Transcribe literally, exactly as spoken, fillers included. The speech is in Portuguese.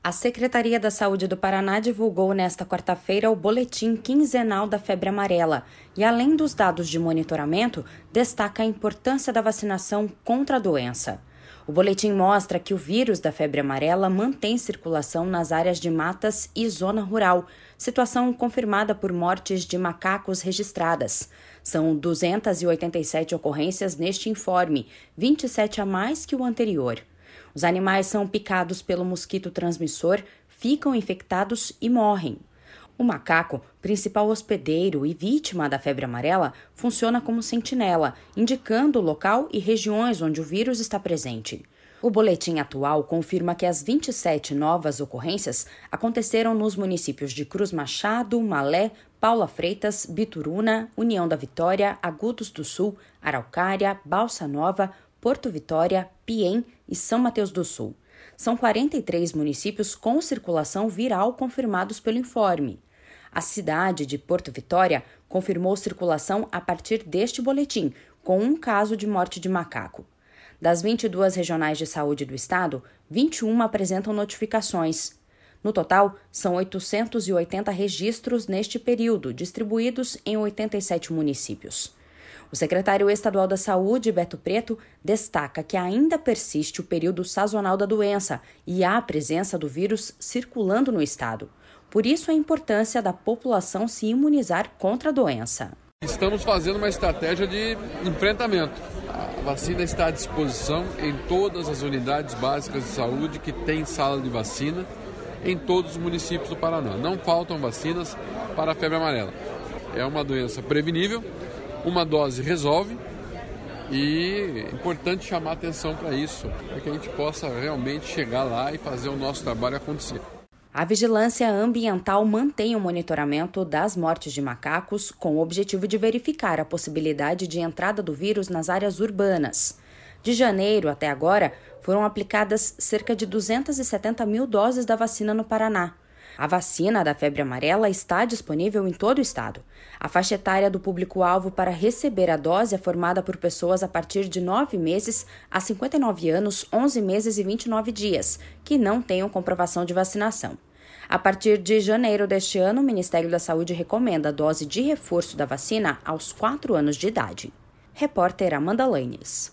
A Secretaria da Saúde do Paraná divulgou nesta quarta-feira o boletim quinzenal da febre amarela e, além dos dados de monitoramento, destaca a importância da vacinação contra a doença. O boletim mostra que o vírus da febre amarela mantém circulação nas áreas de matas e zona rural, situação confirmada por mortes de macacos registradas. São duzentas e oitenta e sete ocorrências neste informe, vinte e sete a mais que o anterior. Os animais são picados pelo mosquito transmissor, ficam infectados e morrem. O macaco, principal hospedeiro e vítima da febre amarela, funciona como sentinela, indicando o local e regiões onde o vírus está presente. O boletim atual confirma que as vinte e sete novas ocorrências aconteceram nos municípios de Cruz Machado, Malé, Paula Freitas, Bituruna, União da Vitória, Agudos do Sul, Araucária, Balsa Nova, Porto Vitória, Piém e São Mateus do Sul. São quarenta e três municípios com circulação viral confirmados pelo informe. A cidade de Porto Vitória confirmou circulação a partir deste boletim, com um caso de morte de macaco. Das vinte e duas regionais de saúde do estado, vinte e uma apresentam notificações. No total, são oitocentos e oitenta registros neste período, distribuídos em oitenta e sete municípios. O secretário estadual da Saúde, Beto Preto, destaca que ainda persiste o período sazonal da doença e há a presença do vírus circulando no estado. Por isso, a importância da população se imunizar contra a doença. Estamos fazendo uma estratégia de enfrentamento. A vacina está à disposição em todas as unidades básicas de saúde que têm sala de vacina em todos os municípios do Paraná. Não faltam vacinas para a febre amarela. É uma doença prevenível. Uma dose resolve e é importante chamar atenção para isso, para que a gente possa realmente chegar lá e fazer o nosso trabalho acontecer. A vigilância ambiental mantém o monitoramento das mortes de macacos com o objetivo de verificar a possibilidade de entrada do vírus nas áreas urbanas. De janeiro até agora, foram aplicadas cerca de duzentas e setenta mil doses da vacina no Paraná. A vacina da febre amarela está disponível em todo o estado. A faixa etária do público-alvo para receber a dose é formada por pessoas a partir de nove meses a cinquenta e nove anos, onze meses e vinte e nove dias, que não tenham comprovação de vacinação. A partir de janeiro deste ano, o Ministério da Saúde recomenda a dose de reforço da vacina aos quatro anos de idade. Repórter Amanda Lanes.